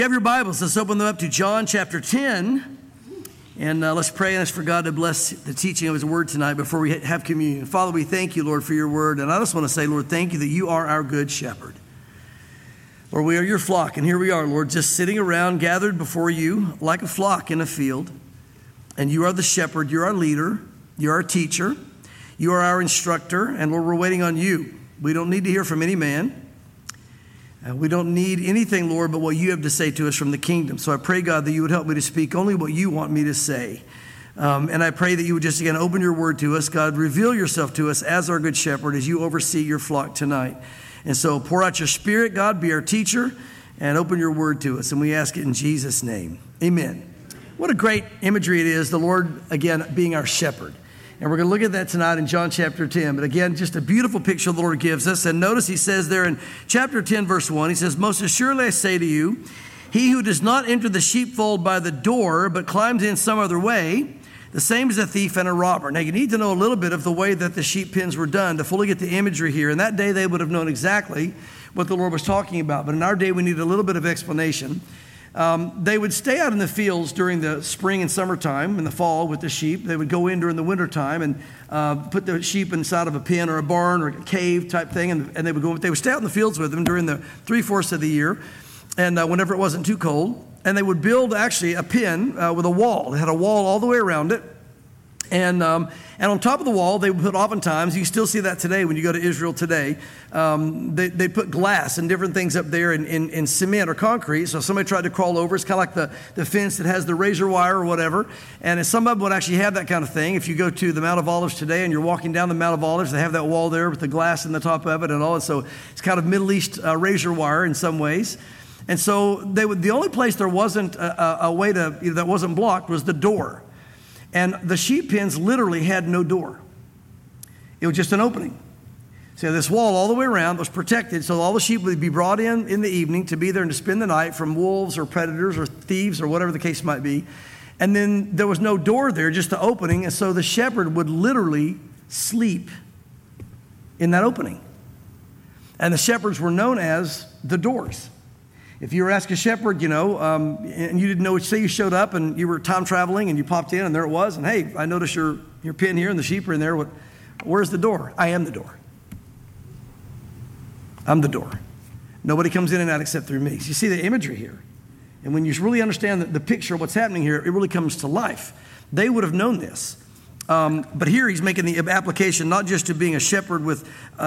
You have your Bibles. Let's open them up to John chapter 10. And let's pray and ask for God to bless the teaching of His Word tonight before we have communion. Father, we thank you, Lord, for your Word. And I just want to say, Lord, thank you that you are our good shepherd. Lord, we are your flock. And here we are, Lord, just sitting around, gathered before you like a flock in a field. And you are the shepherd. You're our leader. You're our teacher. You are our instructor. And Lord, we're waiting on you. We don't need to hear from any man. We don't need anything, Lord, but what you have to say to us from the kingdom. So I pray, God, that you would help me to speak only what you want me to say. And I pray that you would just, again, open your word to us. God, reveal yourself to us as our good shepherd as you oversee your flock tonight. And so pour out your spirit, God, be our teacher, and open your word to us. And we ask it in Jesus' name. Amen. What a great imagery it is, the Lord, again, being our shepherd. And we're going to look at that tonight in John chapter 10. But again, just a beautiful picture the Lord gives us. And notice he says there in chapter 10, verse 1, he says, "Most assuredly I say to you, he who does not enter the sheepfold by the door, but climbs in some other way, the same is a thief and a robber." Now, you need to know a little bit of the way that the sheep pens were done to fully get the imagery here. In that day, they would have known exactly what the Lord was talking about. But in our day, we need a little bit of explanation. They would stay out in the fields during the spring and summertime, in the fall with the sheep. They would go in during the wintertime and put the sheep inside of a pen or a barn or a cave type thing, and they would stay out in the fields with them during the 3/4 of the year, and whenever it wasn't too cold. And they would build actually a pen with a wall. It had a wall all the way around it. And on top of the wall, they would put, oftentimes, you still see that today when you go to Israel today, they put glass and different things up there in cement or concrete. So if somebody tried to crawl over, it's kind of like the fence that has the razor wire or whatever. And some of them would actually have that kind of thing. If you go to the Mount of Olives today and you're walking down the Mount of Olives, they have that wall there with the glass in the top of it and all. And so it's kind of Middle East razor wire in some ways. And so the only place there wasn't a way to, that wasn't blocked was the door. And the sheep pens literally had no door. It was just an opening. So this wall all the way around was protected, so all the sheep would be brought in the evening to be there and to spend the night from wolves or predators or thieves or whatever the case might be. And then there was no door there, just the opening, and so the shepherd would literally sleep in that opening. And the shepherds were known as the doors. If you were asked a shepherd, and you didn't know, say you showed up and you were time traveling and you popped in and there it was, and hey, I noticed your pen here and the sheep are in there. Where's the door? I am the door. I'm the door. Nobody comes in and out except through me. So you see the imagery here. And when you really understand the picture of what's happening here, it really comes to life. They would have known this. But here he's making the application not just to being a shepherd with,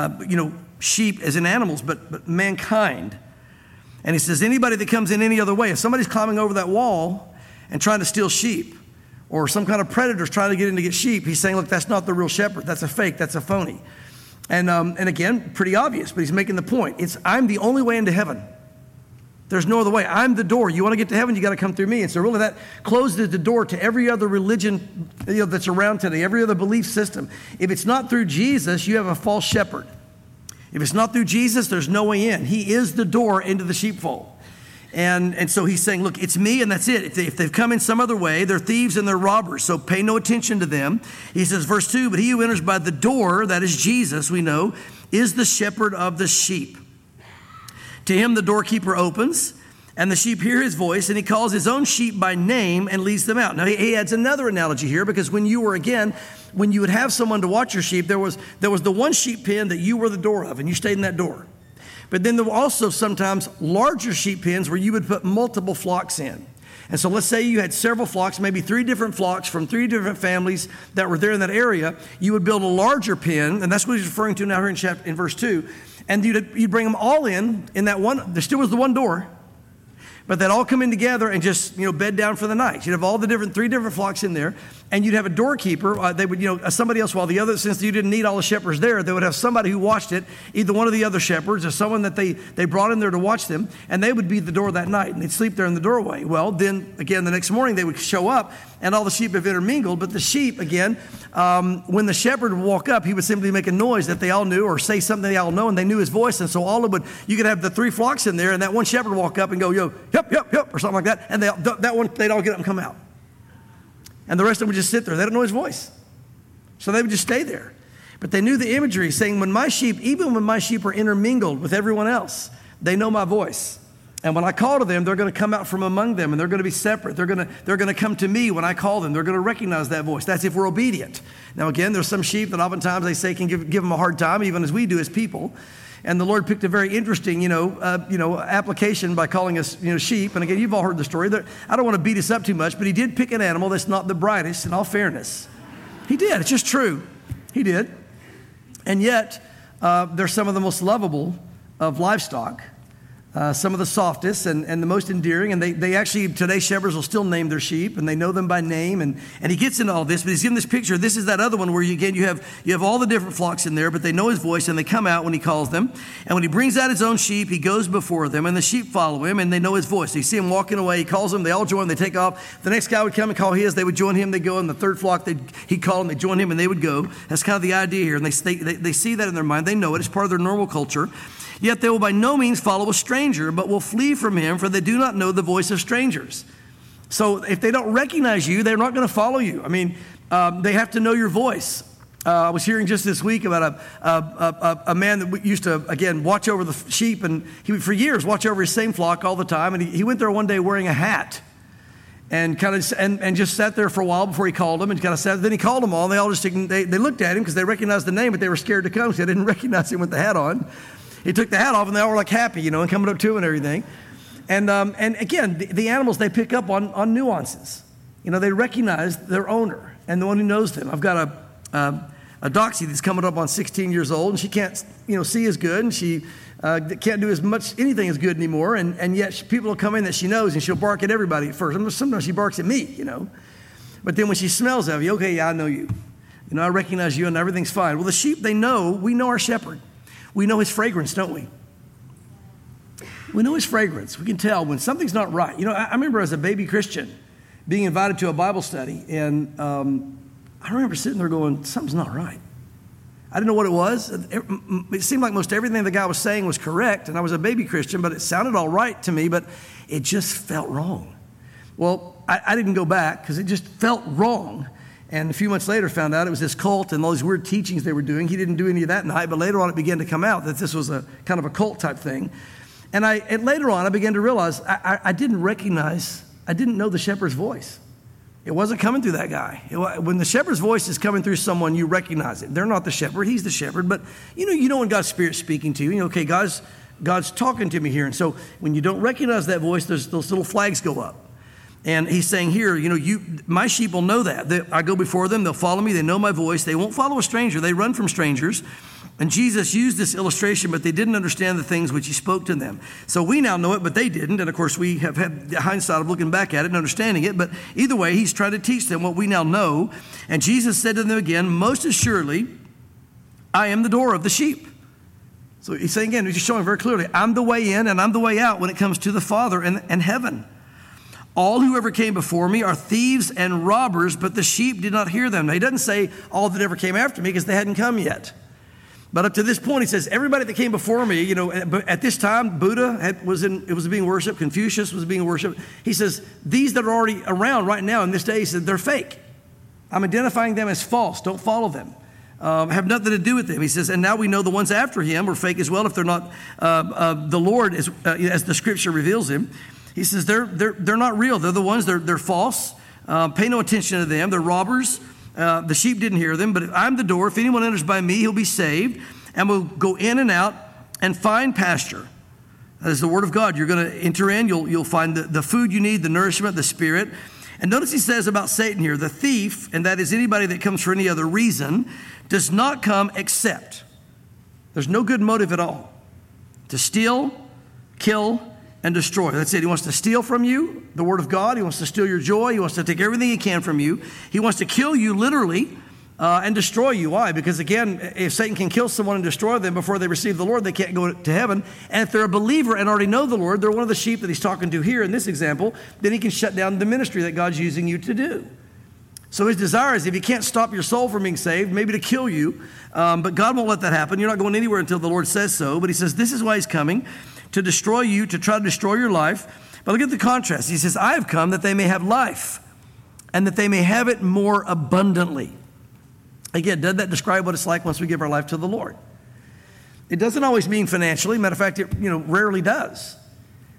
sheep as in animals, but mankind. And he says, anybody that comes in any other way, if somebody's climbing over that wall and trying to steal sheep, or some kind of predator's trying to get in to get sheep, he's saying, look, that's not the real shepherd. That's a fake. That's a phony. And again, pretty obvious, but he's making the point. I'm the only way into heaven. There's no other way. I'm the door. You want to get to heaven, you got to come through me. And so really that closes the door to every other religion that's around today, every other belief system. If it's not through Jesus, you have a false shepherd. If it's not through Jesus, there's no way in. He is the door into the sheepfold. And so he's saying, look, it's me and that's it. If they've come in some other way, they're thieves and they're robbers, so pay no attention to them. He says, verse 2, "But he who enters by the door," that is Jesus, we know, "is the shepherd of the sheep. To him the doorkeeper opens, and the sheep hear his voice, and he calls his own sheep by name and leads them out." Now, he adds another analogy here, because when you would have someone to watch your sheep, there was the one sheep pen that you were the door of, and you stayed in that door. But then there were also sometimes larger sheep pens where you would put multiple flocks in. And so let's say you had several flocks, maybe 3 different flocks from 3 different families that were there in that area. You would build a larger pen, and that's what he's referring to now here in verse 2. And you'd bring them all in that one. There still was the one door. But they'd all come in together and just, bed down for the night. You'd have all the 3 different flocks in there, and you'd have a doorkeeper. They would, somebody else, while the other, since you didn't need all the shepherds there, they would have somebody who watched it, either one of the other shepherds or someone that they brought in there to watch them, and they would be the door that night, and they'd sleep there in the doorway. Well, then, again, the next morning they would show up, and all the sheep have intermingled, but the sheep, again, when the shepherd would walk up, he would simply make a noise that they all knew or say something they all know, and they knew his voice, and so you could have the 3 flocks in there, and that one shepherd would walk up and go, yo, yep, yep, yep, or something like that, and they'd all get up and come out. And the rest of them would just sit there. They don't know his voice. So they would just stay there. But they knew the imagery, saying, even when my sheep are intermingled with everyone else, they know my voice. And when I call to them, they're going to come out from among them, and they're going to be separate. They're going to come to me when I call them. They're going to recognize that voice. That's if we're obedient. Now, again, there's some sheep that oftentimes they say can give them a hard time, even as we do as people. And the Lord picked a very interesting, application by calling us, sheep. And again, you've all heard the story. I don't want to beat us up too much, but he did pick an animal that's not the brightest, in all fairness. He did. It's just true. He did. And yet, they're some of the most lovable of livestock. Some of the softest and the most endearing. And they actually, today, shepherds will still name their sheep, and they know them by name. And he gets into all this, but he's given this picture. This is that other one where, you have all the different flocks in there, but they know his voice, and they come out when he calls them. And when he brings out his own sheep, he goes before them, and the sheep follow him, and they know his voice. So you see him walking away. He calls them. They all join. They take off. The next guy would come and call his. They would join him. They go. And the third flock, he'd call them. They join him, and they would go. That's kind of the idea here. And they see that in their mind. They know it. It's part of their normal culture. Yet they will by no means follow a stranger, but will flee from him, for they do not know the voice of strangers. So if they don't recognize you, they're not going to follow you. I mean, they have to know your voice. I was hearing just this week about a man that used to, again, watch over the sheep, and he would for years watch over his same flock all the time. And he went there one day wearing a hat, and and just sat there for a while before he called them, and kind of sat. Then he called them all, and they all just they looked at him because they recognized the name, but they were scared to come because they didn't recognize him with the hat on. He took the hat off, and they all were like happy, and coming up to him and everything. And again, the animals, they pick up on nuances. They recognize their owner and the one who knows them. I've got a doxie that's coming up on 16 years old, and she can't, see as good, and she can't do anything as good anymore. And yet people will come in that she knows, and she'll bark at everybody at first. Sometimes she barks at me, But then when she smells of you, okay, yeah, I know you. I recognize you, and everything's fine. Well, the sheep, we know our shepherd. We know his fragrance, don't we? We know his fragrance. We can tell when something's not right. I remember as a baby Christian being invited to a Bible study, and I remember sitting there going, something's not right. I didn't know what it was. It seemed like most everything the guy was saying was correct, and I was a baby Christian, but it sounded all right to me, but it just felt wrong. Well, I didn't go back because it just felt wrong. And a few months later, found out it was this cult and all these weird teachings they were doing. He didn't do any of that night, but later on it began to come out that this was a kind of a cult type thing. And later on, I began to realize I didn't know the shepherd's voice. It wasn't coming through that guy. When the shepherd's voice is coming through someone, you recognize it. They're not the shepherd, he's the shepherd. But you know when God's Spirit's speaking to you, okay, God's talking to me here. And so when you don't recognize that voice, those little flags go up. And he's saying here, my sheep will know that. I go before them, they'll follow me, they know my voice. They won't follow a stranger, they run from strangers. And Jesus used this illustration, but they didn't understand the things which he spoke to them. So we now know it, but they didn't. And of course, we have had the hindsight of looking back at it and understanding it. But either way, he's trying to teach them what we now know. And Jesus said to them again, most assuredly, I am the door of the sheep. So he's saying again, he's just showing very clearly, I'm the way in and I'm the way out when it comes to the Father and heaven. All who ever came before me are thieves and robbers, but the sheep did not hear them. Now, he doesn't say all that ever came after me because they hadn't come yet. But up to this point, he says, everybody that came before me, at this time, Buddha was being worshipped, Confucius was being worshipped. He says, these that are already around right now in this day, he said, they're fake. I'm identifying them as false. Don't follow them. Have nothing to do with them. He says, and now we know the ones after him are fake as well if they're not the Lord as the scripture reveals him. He says they're not real. They're the ones, they're false. Pay no attention to them. They're robbers. The sheep didn't hear them, but I'm the door. If anyone enters by me, he'll be saved and will go in and out and find pasture. That is the word of God. You're going to enter in. You'll find the food you need, the nourishment, the spirit. And notice he says about Satan here, the thief, and that is anybody that comes for any other reason, does not come except. There's no good motive at all. To steal, kill, and destroy. That's it. He wants to steal from you the word of God. He wants to steal your joy. He wants to take everything he can from you. He wants to kill you literally and destroy you. Why? Because again, if Satan can kill someone and destroy them before they receive the Lord, they can't go to heaven. And if they're a believer and already know the Lord, they're one of the sheep that he's talking to here in this example, then he can shut down the ministry that God's using you to do. So his desire is if he can't stop your soul from being saved, maybe to kill you, but God won't let that happen. You're not going anywhere until the Lord says so. But he says this is why he's coming, to destroy you, to try to destroy your life. But look at the contrast. He says, I have come that they may have life and that they may have it more abundantly. Again, doesn't that describe what it's like once we give our life to the Lord? It doesn't always mean financially. Matter of fact, it rarely does.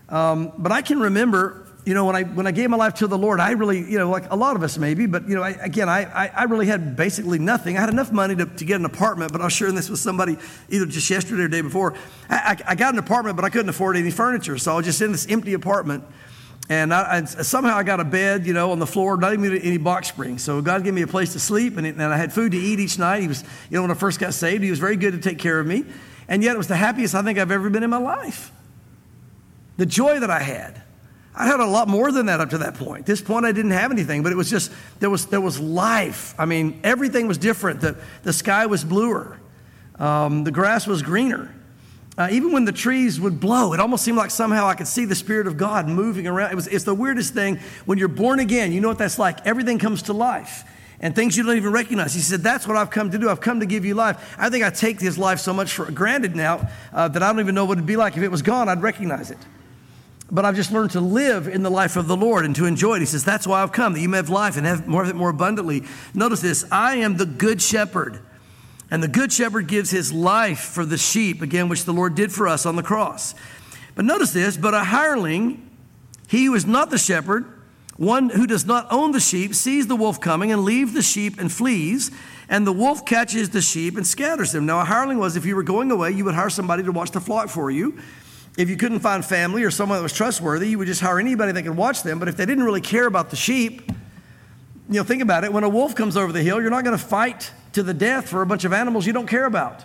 But I can remember, when I gave my life to the Lord, I really, like a lot of us maybe, but, I really had basically nothing. I had enough money to get an apartment, but I was sharing this with somebody either just yesterday or the day before. I got an apartment, but I couldn't afford any furniture, so I was just in this empty apartment. And somehow I got a bed, on the floor, not even any box springs. So God gave me a place to sleep, and I had food to eat each night. He was, when I first got saved, he was very good to take care of me. And yet it was the happiest I think I've ever been in my life. The joy that I had. I had a lot more than that up to that point. At this point, I didn't have anything, but it was just, there was life. I mean, everything was different. The sky was bluer. The grass was greener. Even when the trees would blow, it almost seemed like somehow I could see the Spirit of God moving around. It's the weirdest thing. When you're born again, you know what that's like. Everything comes to life. And things you don't even recognize. He said, that's what I've come to do. I've come to give you life. I think I take his life so much for granted now that I don't even know what it'd be like. If it was gone, I'd recognize it. But I've just learned to live in the life of the Lord and to enjoy it. He says, that's why I've come, that you may have life and have more of it more abundantly. Notice this, I am the good shepherd. And the good shepherd gives his life for the sheep, again, which the Lord did for us on the cross. But notice this, but a hireling, he who is not the shepherd, one who does not own the sheep, sees the wolf coming and leaves the sheep and flees, and the wolf catches the sheep and scatters them. Now, a hireling was, if you were going away, you would hire somebody to watch the flock for you. If you couldn't find family or someone that was trustworthy, you would just hire anybody that could watch them. But if they didn't really care about the sheep, think about it. When a wolf comes over the hill, you're not going to fight to the death for a bunch of animals you don't care about.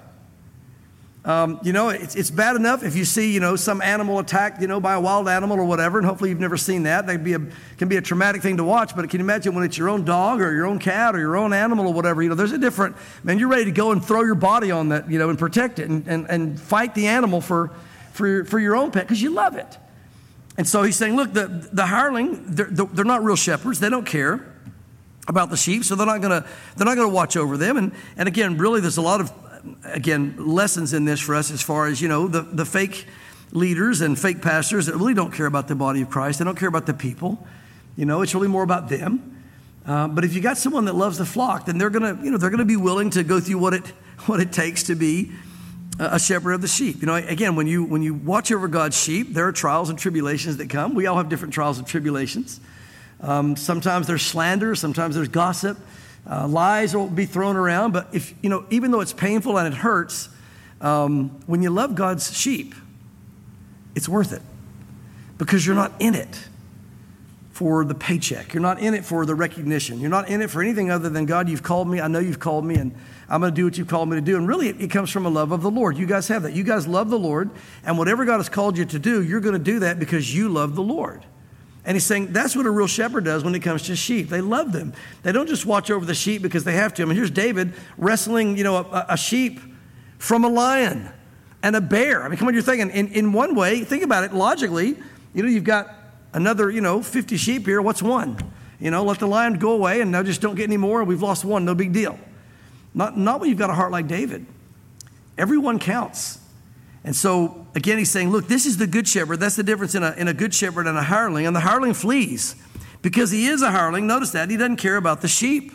It's bad enough if you see, some animal attacked, by a wild animal or whatever, and hopefully you've never seen that. That can be a traumatic thing to watch, but can you imagine when it's your own dog or your own cat or your own animal or whatever, there's a different, man, you're ready to go and throw your body on that, and protect it and fight the animal for your own pet because you love it. And so he's saying, look, the hireling, they're not real shepherds. They don't care about the sheep, so they're not going to watch over them. And again, really, there's a lot of lessons in this for us as far as the fake leaders and fake pastors that really don't care about the body of Christ. They don't care about the people. It's really more about them. But if you got someone that loves the flock, then they're gonna be willing to go through what it takes to be a shepherd of the sheep. Again, when you watch over God's sheep, there are trials and tribulations that come. We all have different trials and tribulations. Sometimes there's slander, sometimes there's gossip, lies will be thrown around. But if even though it's painful and it hurts, when you love God's sheep, it's worth it because you're not in it for the paycheck. You're not in it for the recognition. You're not in it for anything other than, God, you've called me. I know you've called me, and I'm going to do what you've called me to do. And really, it comes from a love of the Lord. You guys have that. You guys love the Lord, and whatever God has called you to do, you're going to do that because you love the Lord. And he's saying that's what a real shepherd does when it comes to sheep. They love them. They don't just watch over the sheep because they have to. I mean, here's David wrestling, a sheep from a lion and a bear. I mean, come on, you're thinking, in one way, think about it logically, you've got another, 50 sheep here. What's one? Let the lion go away and now just don't get any more. We've lost one. No big deal. Not when you've got a heart like David. Everyone counts. And so, again, he's saying, look, this is the good shepherd. That's the difference in a good shepherd and a hireling. And the hireling flees because he is a hireling. Notice that. He doesn't care about the sheep.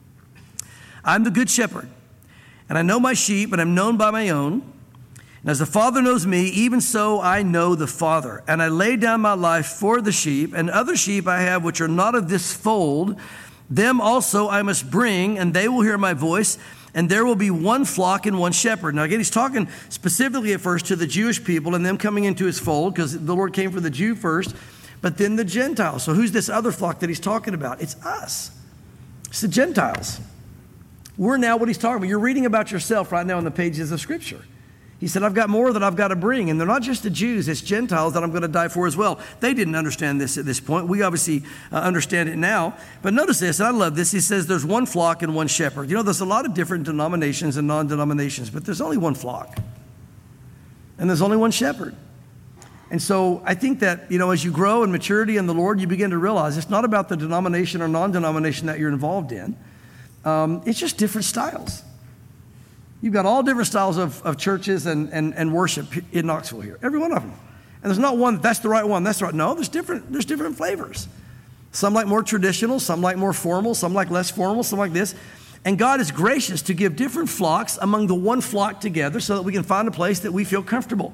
I'm the good shepherd, and I know my sheep, and I'm known by my own. And as the Father knows me, even so I know the Father. And I lay down my life for the sheep, and other sheep I have which are not of this fold. Them also I must bring, and they will hear my voice. And there will be one flock and one shepherd. Now, again, he's talking specifically at first to the Jewish people and them coming into his fold because the Lord came for the Jew first, but then the Gentiles. So who's this other flock that he's talking about? It's us. It's the Gentiles. We're now what he's talking about. You're reading about yourself right now in the pages of Scripture. He said, I've got more that I've got to bring. And they're not just the Jews, it's Gentiles that I'm going to die for as well. They didn't understand this at this point. We obviously understand it now. But notice this, and I love this. He says there's one flock and one shepherd. There's a lot of different denominations and non-denominations, but there's only one flock. And there's only one shepherd. And so I think that, as you grow in maturity in the Lord, you begin to realize it's not about the denomination or non-denomination that you're involved in. It's just different styles. You've got all different styles of churches and worship in Knoxville here. Every one of them. And there's not one, that's the right one, that's the right. No, there's different flavors. Some like more traditional, some like more formal, some like less formal, some like this. And God is gracious to give different flocks among the one flock together so that we can find a place that we feel comfortable.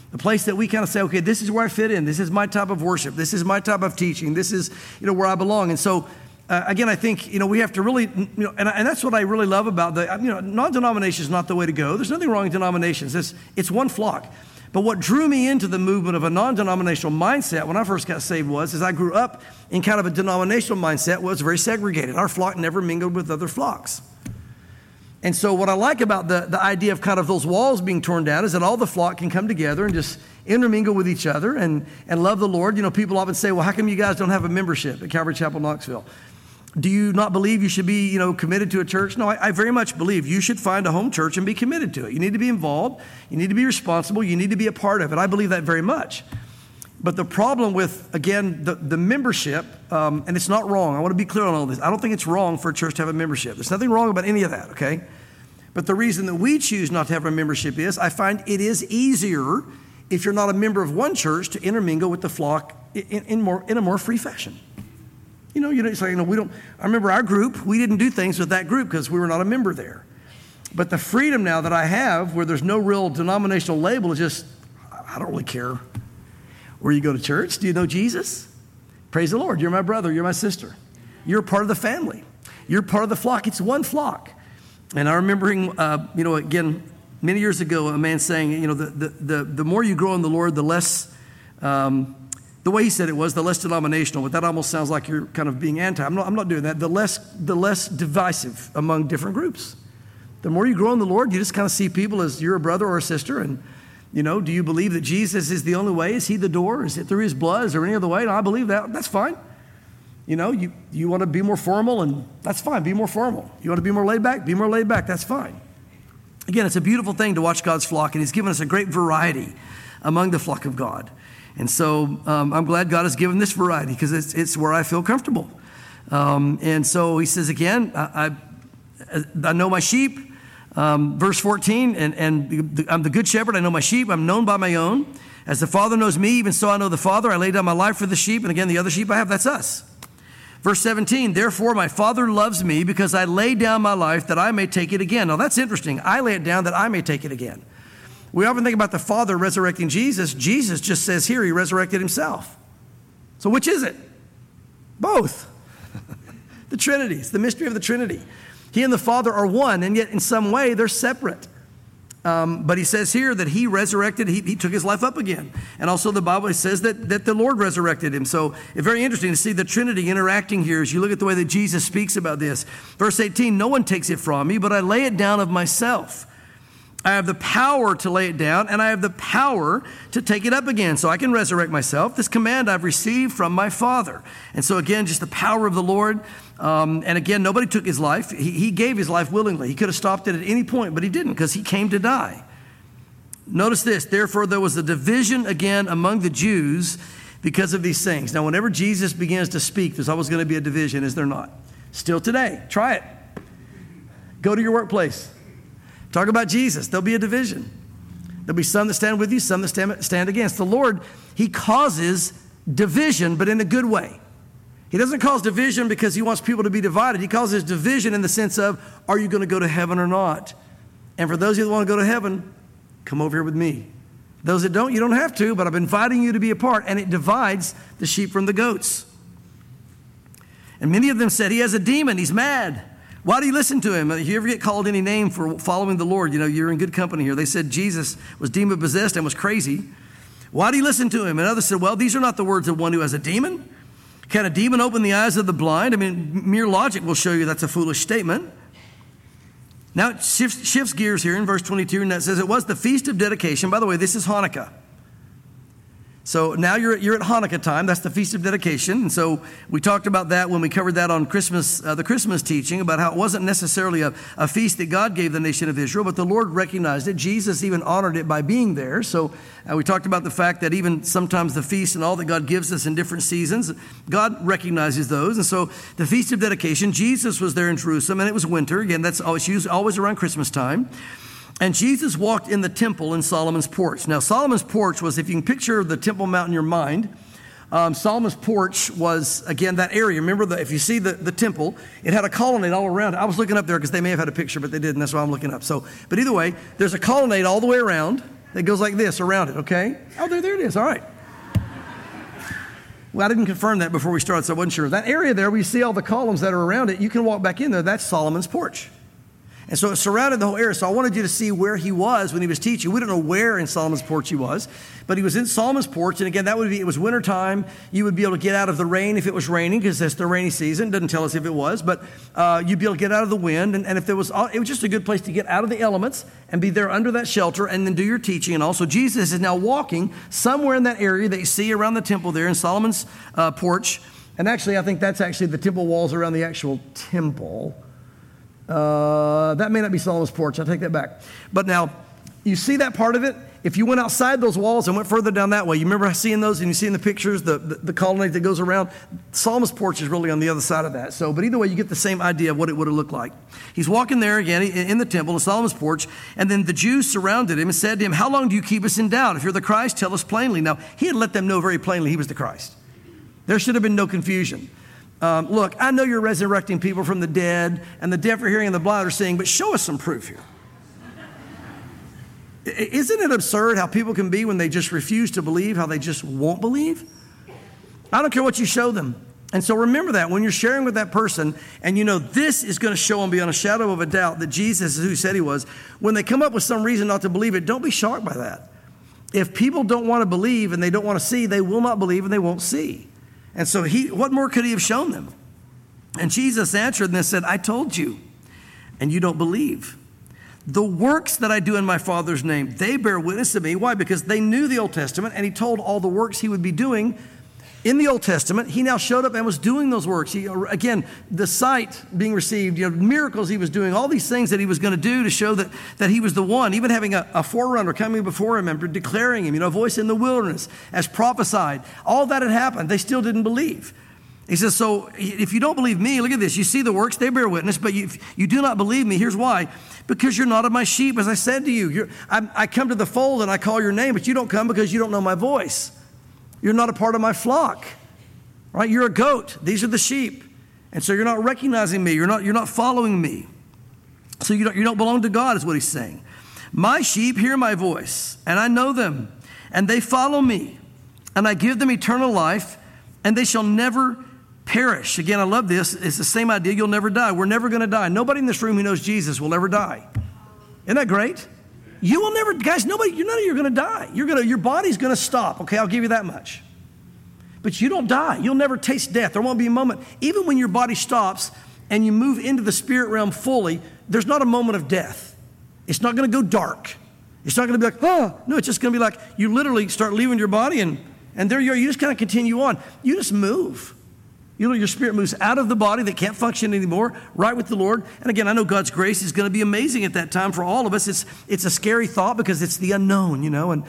The place that we kind of say, okay, this is where I fit in. This is my type of worship. This is my type of teaching. This is, where I belong. And so, again, I think, we have to really, and that's what I really love about non-denomination is not the way to go. There's nothing wrong with denominations. It's one flock. But what drew me into the movement of a non-denominational mindset when I first got saved is I grew up in kind of a denominational mindset was very segregated. Our flock never mingled with other flocks. And so what I like about the idea of kind of those walls being torn down is that all the flock can come together and just intermingle with each other and love the Lord. People often say, well, how come you guys don't have a membership at Calvary Chapel, Knoxville? Do you not believe you should be, committed to a church? No, I very much believe you should find a home church and be committed to it. You need to be involved. You need to be responsible. You need to be a part of it. I believe that very much. But the problem with, again, the membership, and it's not wrong. I want to be clear on all this. I don't think it's wrong for a church to have a membership. There's nothing wrong about any of that, okay? But the reason that we choose not to have a membership is I find it is easier if you're not a member of one church to intermingle with the flock in a more free fashion. It's like, we don't, I remember our group, we didn't do things with that group because we were not a member there. But the freedom now that I have where there's no real denominational label is just, I don't really care where you go to church. Do you know Jesus? Praise the Lord. You're my brother. You're my sister. You're part of the family. You're part of the flock. It's one flock. And I remembering, again, many years ago, a man saying, the more you grow in the Lord, the less, the way he said it was, the less denominational. But that almost sounds like you're kind of being anti. I'm not doing that. The less divisive among different groups. The more you grow in the Lord, you just kind of see people as you're a brother or a sister. And, do you believe that Jesus is the only way? Is he the door? Is it through his blood? Is there any other way? No, I believe that. That's fine. You want to be more formal, and that's fine. Be more formal. You want to be more laid back? Be more laid back. That's fine. Again, it's a beautiful thing to watch God's flock, and he's given us a great variety among the flock of God. And so I'm glad God has given this variety because it's where I feel comfortable. And so he says again, I know my sheep. Verse 14, and I'm the good shepherd. I know my sheep. I'm known by my own. As the Father knows me, even so I know the Father. I lay down my life for the sheep. And again, the other sheep I have, that's us. Verse 17, therefore my Father loves me because I lay down my life that I may take it again. Now that's interesting. I lay it down that I may take it again. We often think about the Father resurrecting Jesus. Jesus just says here he resurrected himself. So which is it? Both. The Trinity. It's the mystery of the Trinity. He and the Father are one, and yet in some way they're separate. But he says here that he resurrected, he took his life up again. And also the Bible says that the Lord resurrected him. So it's very interesting to see the Trinity interacting here as you look at the way that Jesus speaks about this. Verse 18, no one takes it from me, but I lay it down of myself. I have the power to lay it down, and I have the power to take it up again. So I can resurrect myself. This command I've received from my Father. And so again, just the power of the Lord. And again, nobody took his life. He gave his life willingly. He could have stopped it at any point, but he didn't because he came to die. Notice this. Therefore, there was a division again among the Jews because of these things. Now, whenever Jesus begins to speak, there's always going to be a division, is there not? Still today. Try it. Go to your workplace. Talk about Jesus. There'll be a division. There'll be some that stand with you, some that stand against. The Lord, he causes division, but in a good way. He doesn't cause division because he wants people to be divided. He causes division in the sense of, are you going to go to heaven or not? And for those of you that want to go to heaven, come over here with me. Those that don't, you don't have to, but I'm inviting you to be a part. And it divides the sheep from the goats. And many of them said, he has a demon, he's mad. Why do you listen to him? If you ever get called any name for following the Lord, you're in good company here. They said Jesus was demon possessed and was crazy. Why do you listen to him? And others said, well, these are not the words of one who has a demon. Can a demon open the eyes of the blind? I mean, mere logic will show you that's a foolish statement. Now it shifts gears here in verse 22, and that says it was the Feast of Dedication. By the way, this is Hanukkah. So now you're at Hanukkah time. That's the Feast of Dedication. And so we talked about that when we covered that on Christmas, the Christmas teaching, about how it wasn't necessarily a feast that God gave the nation of Israel, but the Lord recognized it. Jesus even honored it by being there. So we talked about the fact that even sometimes the feast and all that God gives us in different seasons, God recognizes those. And so the Feast of Dedication, Jesus was there in Jerusalem, and it was winter. Again, that's always around Christmas time. And Jesus walked in the temple in Solomon's porch. Now, Solomon's porch was, if you can picture the Temple Mount in your mind, Solomon's porch was, again, that area. Remember, if you see the temple, it had a colonnade all around it. I was looking up there because they may have had a picture, but they didn't. That's why I'm looking up. But either way, there's a colonnade all the way around. that goes like this around it, okay? Oh, there it is. All right. Well, I didn't confirm that before we started, so I wasn't sure. That area there, where you see all the columns that are around it, you can walk back in there. That's Solomon's porch. And so it surrounded the whole area. So I wanted you to see where he was when he was teaching. We don't know where in Solomon's porch he was, but he was in Solomon's porch. And again, it was wintertime. You would be able to get out of the rain if it was raining, because that's the rainy season. Doesn't tell us if it was, but you'd be able to get out of the wind. And if there was, it was just a good place to get out of the elements and be there under that shelter and then do your teaching. And also Jesus is now walking somewhere in that area that you see around the temple there in Solomon's porch. And actually, I think that's actually the temple walls around the actual temple. That may not be Solomon's porch. I take that back. But now, you see that part of it? If you went outside those walls and went further down that way, you remember seeing those and you see in the pictures the colonnade that goes around? Solomon's porch is really on the other side of that. So, but either way, you get the same idea of what it would have looked like. He's walking there again in the temple, in Solomon's porch, and then the Jews surrounded him and said to him, "How long do you keep us in doubt? If you're the Christ, tell us plainly." Now, he had let them know very plainly he was the Christ. There should have been no confusion. Look, I know you're resurrecting people from the dead, and the deaf are hearing and the blind are seeing, but show us some proof here. Isn't it absurd how people can be when they just refuse to believe, how they just won't believe? I don't care what you show them. And so remember that when you're sharing with that person, and you know this is going to show them beyond a shadow of a doubt that Jesus is who he said he was, when they come up with some reason not to believe it, don't be shocked by that. If people don't want to believe and they don't want to see, they will not believe and they won't see. And so what more could he have shown them? And Jesus answered and said, "I told you, and you don't believe. The works that I do in my Father's name, they bear witness to me." Why? Because they knew the Old Testament, and he told all the works he would be doing in the Old Testament. He now showed up and was doing those works. Again, the sight being received, miracles he was doing, all these things that he was going to do to show that he was the one, even having a forerunner coming before him and declaring him, a voice in the wilderness as prophesied. All that had happened. They still didn't believe. He says, so if you don't believe me, look at this. You see the works, they bear witness, but you do not believe me. Here's why. Because you're not of my sheep, as I said to you. I come to the fold and I call your name, but you don't come because you don't know my voice. You're not a part of my flock, right? You're a goat. These are the sheep. And so you're not recognizing me. You're not following me. So you don't belong to God is what he's saying. My sheep hear my voice, and I know them, and they follow me, and I give them eternal life, and they shall never perish. Again, I love this. It's the same idea. You'll never die. We're never going to die. Nobody in this room who knows Jesus will ever die. Isn't that great? You will never, guys, none of you are going to die. Your body's going to stop. Okay, I'll give you that much. But you don't die. You'll never taste death. There won't be a moment. Even when your body stops and you move into the spirit realm fully, there's not a moment of death. It's not going to go dark. It's not going to be like, oh, no, it's just going to be like you literally start leaving your body and there you are. You just kind of continue on. You just move. Your spirit moves out of the body that can't function anymore, right with the Lord. And again, I know God's grace is going to be amazing at that time for all of us. It's a scary thought because it's the unknown,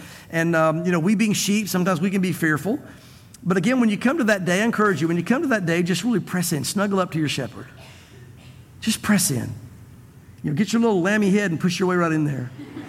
and we being sheep, sometimes we can be fearful. But again, when you come to that day, I encourage you, when you come to that day, just really press in, snuggle up to your shepherd. Just press in. Get your little lammy head and push your way right in there.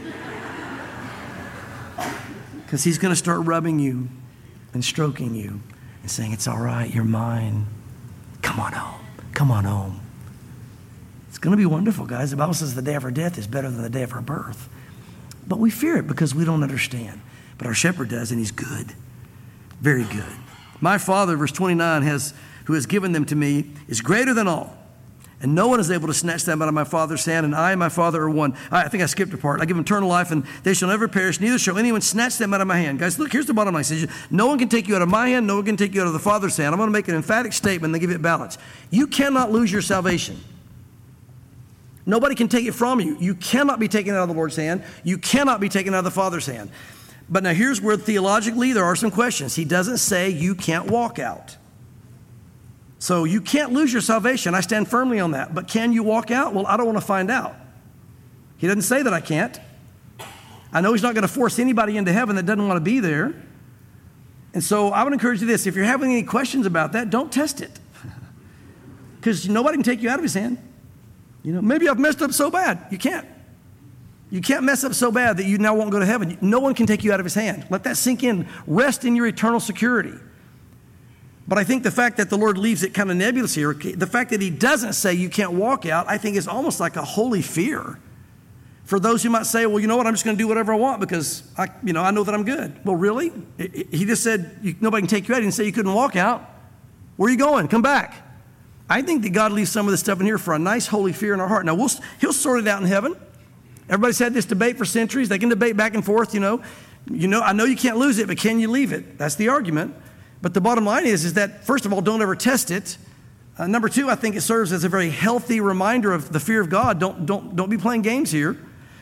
Because he's going to start rubbing you and stroking you and saying, it's all right, you're mine. Come on home. Come on home. It's going to be wonderful, guys. The Bible says the day of our death is better than the day of our birth. But we fear it because we don't understand. But our shepherd does, and he's good. Very good. My Father, verse 29, who has given them to me, is greater than all. And no one is able to snatch them out of my Father's hand, and I and my Father are one. I think I skipped a part. I give them eternal life, and they shall never perish, neither shall anyone snatch them out of my hand. Guys, look, here's the bottom line. It says, no one can take you out of my hand, no one can take you out of the Father's hand. I'm going to make an emphatic statement and give it balance. You cannot lose your salvation. Nobody can take it from you. You cannot be taken out of the Lord's hand. You cannot be taken out of the Father's hand. But now here's where theologically there are some questions. He doesn't say you can't walk out. So you can't lose your salvation. I stand firmly on that. But can you walk out? Well, I don't want to find out. He doesn't say that I can't. I know he's not going to force anybody into heaven that doesn't want to be there. And so I would encourage you this. If you're having any questions about that, don't test it. Because nobody can take you out of his hand. Maybe I've messed up so bad. You can't. You can't mess up so bad that you now won't go to heaven. No one can take you out of his hand. Let that sink in. Rest in your eternal security. But I think the fact that the Lord leaves it kind of nebulous here, the fact that he doesn't say you can't walk out, I think is almost like a holy fear. For those who might say, well, you know what, I'm just going to do whatever I want because I know that I'm good. Well, really? He just said nobody can take you out. He didn't say you couldn't walk out. Where are you going? Come back. I think that God leaves some of this stuff in here for a nice holy fear in our heart. Now, he'll sort it out in heaven. Everybody's had this debate for centuries. They can debate back and forth, I know you can't lose it, but can you leave it? That's the argument. But the bottom line is that, first of all, don't ever test it. Number two, I think it serves as a very healthy reminder of the fear of God. Don't be playing games here.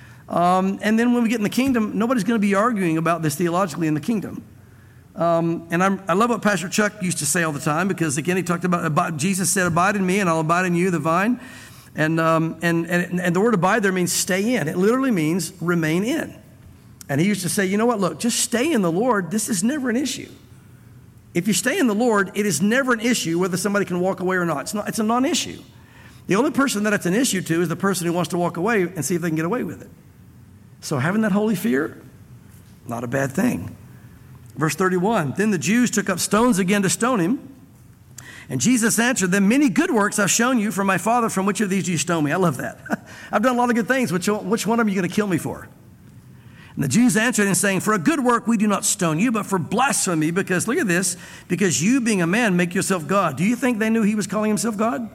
And then when we get in the kingdom, nobody's going to be arguing about this theologically in the kingdom. And I love what Pastor Chuck used to say all the time because, again, he talked about Jesus said, abide in me and I'll abide in you, the vine. And the word abide there means stay in. It literally means remain in. And he used to say, you know what, look, just stay in the Lord. This is never an issue. If you stay in the Lord, it is never an issue whether somebody can walk away or not. It's a non-issue. The only person that it's an issue to is the person who wants to walk away and see if they can get away with it. So having that holy fear, not a bad thing. Verse 31, then the Jews took up stones again to stone him. And Jesus answered them, many good works I've shown you from my Father. From which of these do you stone me? I love that. I've done a lot of good things. Which one are you going to kill me for? And the Jews answered him, saying, for a good work we do not stone you, but for blasphemy, because, look at this, because you being a man make yourself God. Do you think they knew he was calling himself God?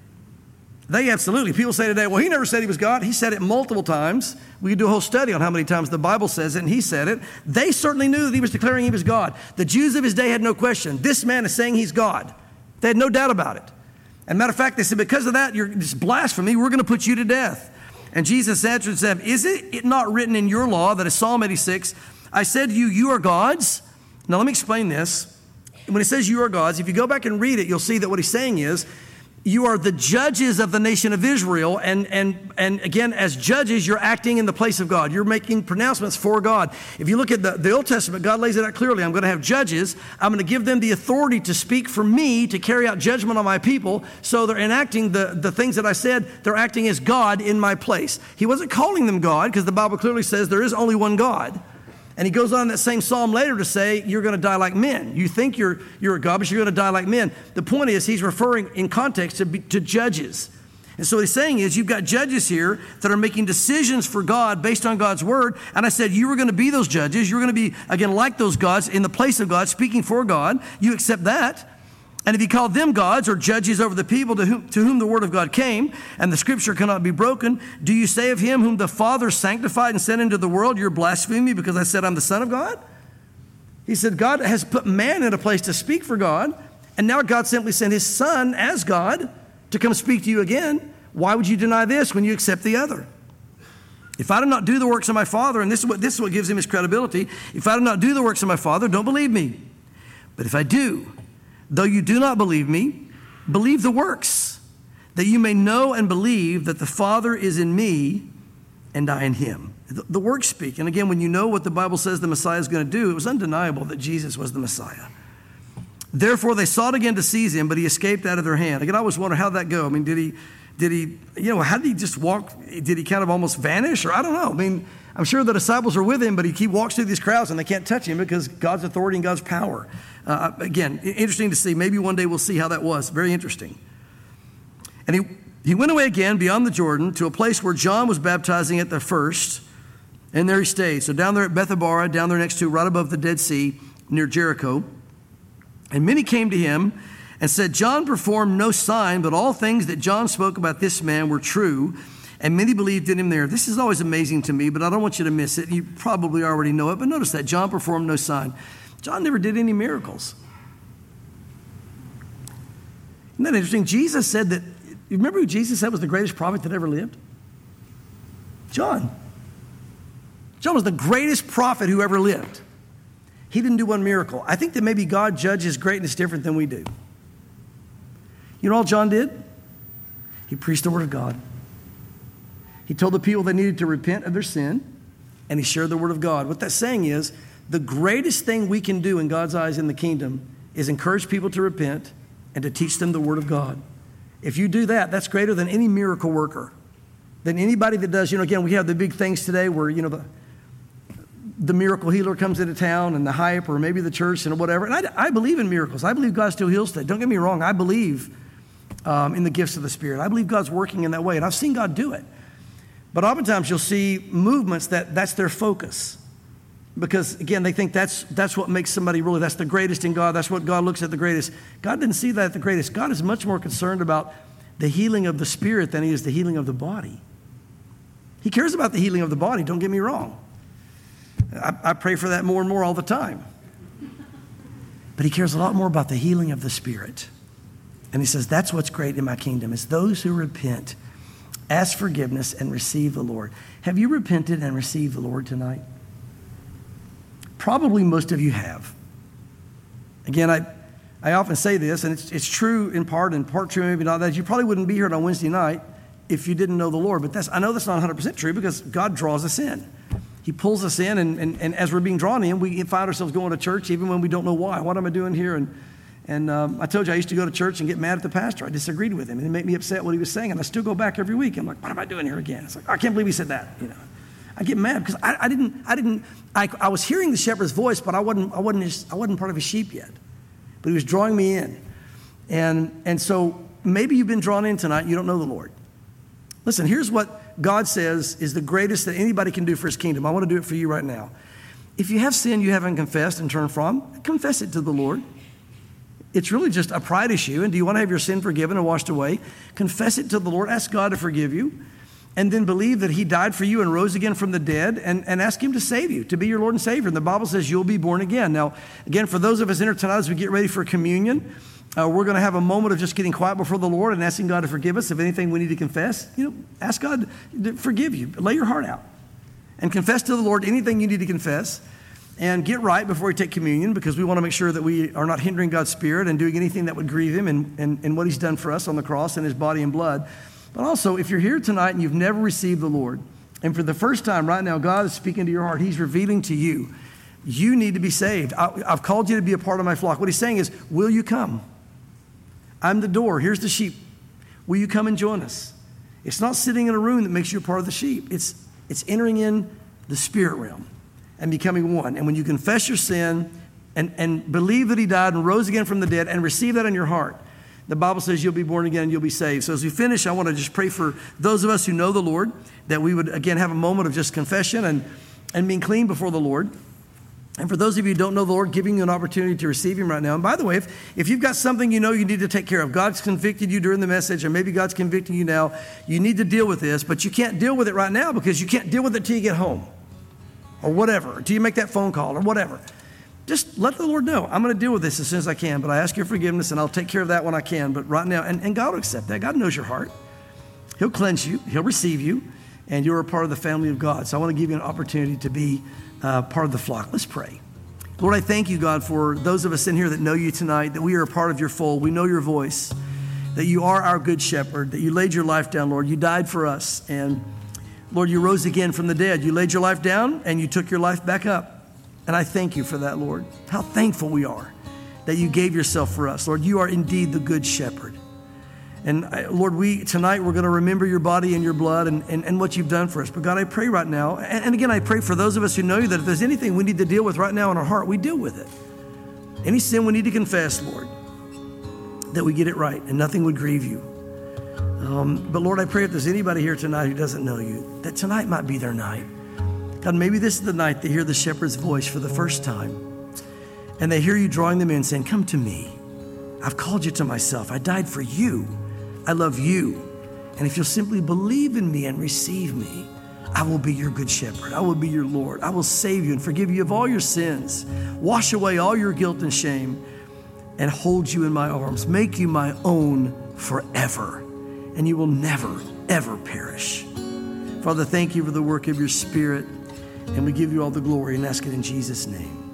They absolutely. People say today, well, he never said he was God. He said it multiple times. We could do a whole study on how many times the Bible says it, and he said it. They certainly knew that he was declaring he was God. The Jews of his day had no question. This man is saying he's God. They had no doubt about it. And matter of fact, they said, because of that, you're just blasphemy. We're going to put you to death. And Jesus answered and said, is it not written in your law, that is Psalm 86, I said to you, you are gods? Now let me explain this. When it says you are gods, if you go back and read it, you'll see that what he's saying is, you are the judges of the nation of Israel, and again, as judges, you're acting in the place of God. You're making pronouncements for God. If you look at the Old Testament, God lays it out clearly. I'm going to have judges. I'm going to give them the authority to speak for me, to carry out judgment on my people. So they're enacting the things that I said. They're acting as God in my place. He wasn't calling them God, because the Bible clearly says there is only one God. And he goes on in that same psalm later to say, you're going to die like men. You think you're a God, but you're going to die like men. The point is, he's referring in context to judges. And so what he's saying is, you've got judges here that are making decisions for God based on God's word. And I said, you were going to be those judges. You're going to be, again, like those gods in the place of God, speaking for God. You accept that. And if you call them gods or judges over the people to whom the word of God came, and the scripture cannot be broken, do you say of him whom the Father sanctified and sent into the world, you're blaspheming because I said I'm the Son of God? He said God has put man in a place to speak for God, and now God simply sent his Son as God to come speak to you again. Why would you deny this when you accept the other? If I do not do the works of my Father, and this is what gives him his credibility, if I do not do the works of my Father, don't believe me. But if I do, though you do not believe me, believe the works, that you may know and believe that the Father is in me and I in him. The works speak. And again, when you know what the Bible says the Messiah is going to do, it was undeniable that Jesus was the Messiah. Therefore, they sought again to seize him, but he escaped out of their hand. Again, I always wonder, how'd that go? I mean, did he, how did he just walk? Did he kind of almost vanish? Or I don't know. I mean, I'm sure the disciples are with him, but he walks through these crowds and they can't touch him because God's authority and God's power. Again, interesting to see. Maybe one day we'll see how that was. Very interesting. And he went away again beyond the Jordan to a place where John was baptizing at the first, and there he stayed. So down there at Bethabara, down there next to, right above the Dead Sea, near Jericho. And many came to him and said, John performed no sign, but all things that John spoke about this man were true. And many believed in him there. This is always amazing to me, but I don't want you to miss it. You probably already know it, but notice that John performed no sign. John never did any miracles. Isn't that interesting? Jesus said that, you remember who Jesus said was the greatest prophet that ever lived? John. John was the greatest prophet who ever lived. He didn't do one miracle. I think that maybe God judges greatness different than we do. You know all John did? He preached the word of God. He told the people they needed to repent of their sin, and he shared the word of God. What that's saying is, the greatest thing we can do in God's eyes in the kingdom is encourage people to repent and to teach them the word of God. If you do that, that's greater than any miracle worker, than anybody that does, again, we have the big things today where, the miracle healer comes into town and the hype, or maybe the church and whatever. And I believe in miracles. I believe God still heals today. Don't get me wrong. I believe in the gifts of the Spirit. I believe God's working in that way, and I've seen God do it. But oftentimes you'll see movements that's their focus. Because, again, they think that's what makes somebody really, that's the greatest in God. That's what God looks at the greatest. God didn't see that at the greatest. God is much more concerned about the healing of the spirit than he is the healing of the body. He cares about the healing of the body, don't get me wrong. I pray for that more and more all the time. But he cares a lot more about the healing of the spirit. And he says, that's what's great in my kingdom, is those who repent, ask forgiveness, and receive the Lord. Have you repented and received the Lord tonight? Probably most of you have. Again, I often say this, and it's true in part, and part true maybe not, that you probably wouldn't be here on Wednesday night if you didn't know the Lord. But I know that's not 100% true, because God draws us in. He pulls us in, and as we're being drawn in, we find ourselves going to church even when we don't know why. What am I doing here? And I told you I used to go to church and get mad at the pastor. I disagreed with him, and it made me upset what he was saying, and I still go back every week. I'm like, what am I doing here again? It's like, I can't believe he said that. I get mad because I was hearing the shepherd's voice, but I wasn't part of his sheep yet. But he was drawing me in. And so maybe you've been drawn in tonight, you don't know the Lord. Listen, here's what God says is the greatest that anybody can do for his kingdom. I want to do it for you right now. If you have sin you haven't confessed and turned from, confess it to the Lord. It's really just a pride issue. And do you want to have your sin forgiven and washed away? Confess it to the Lord. Ask God to forgive you. And then believe that he died for you and rose again from the dead, and ask him to save you, to be your Lord and Savior. And the Bible says you'll be born again. Now, again, for those of us in here tonight, as we get ready for communion, we're going to have a moment of just getting quiet before the Lord and asking God to forgive us. If anything we need to confess, ask God to forgive you. Lay your heart out and confess to the Lord anything you need to confess. And get right before we take communion, because we want to make sure that we are not hindering God's Spirit and doing anything that would grieve him and what he's done for us on the cross and his body and blood. But also, if you're here tonight and you've never received the Lord, and for the first time right now, God is speaking to your heart. He's revealing to you, you need to be saved. I've called you to be a part of my flock. What he's saying is, will you come? I'm the door. Here's the sheep. Will you come and join us? It's not sitting in a room that makes you a part of the sheep. It's entering in the spirit realm and becoming one. And when you confess your sin and believe that he died and rose again from the dead and receive that in your heart, the Bible says you'll be born again and you'll be saved. So as we finish, I want to just pray for those of us who know the Lord, that we would, again, have a moment of just confession and being clean before the Lord. And for those of you who don't know the Lord, giving you an opportunity to receive him right now. And by the way, if you've got something you know you need to take care of, God's convicted you during the message, or maybe God's convicting you now, you need to deal with this, but you can't deal with it right now because you can't deal with it till you get home or whatever, till you make that phone call or whatever. Just let the Lord know, I'm going to deal with this as soon as I can, but I ask your forgiveness and I'll take care of that when I can. But right now, and God will accept that. God knows your heart. He'll cleanse you. He'll receive you, and you're a part of the family of God. So I want to give you an opportunity to be part of the flock. Let's pray. Lord, I thank you, God, for those of us in here that know you tonight, that we are a part of your fold. We know your voice, that you are our good shepherd, that you laid your life down, Lord. You died for us, and Lord, you rose again from the dead. You laid your life down, and you took your life back up. And I thank you for that, Lord. How thankful we are that you gave yourself for us. Lord, you are indeed the good shepherd. And Lord, tonight we're going to remember your body and your blood and what you've done for us. But God, I pray right now, and again, I pray for those of us who know you, that if there's anything we need to deal with right now in our heart, we deal with it. Any sin we need to confess, Lord, that we get it right and nothing would grieve you. But Lord, I pray if there's anybody here tonight who doesn't know you, that tonight might be their night. God, maybe this is the night they hear the shepherd's voice for the first time, and they hear you drawing them in, saying, come to me. I've called you to myself. I died for you. I love you. And if you'll simply believe in me and receive me, I will be your good shepherd. I will be your Lord. I will save you and forgive you of all your sins, wash away all your guilt and shame, and hold you in my arms, make you my own forever, and you will never, ever perish. Father, thank you for the work of your Spirit. And we give you all the glory and ask it in Jesus' name.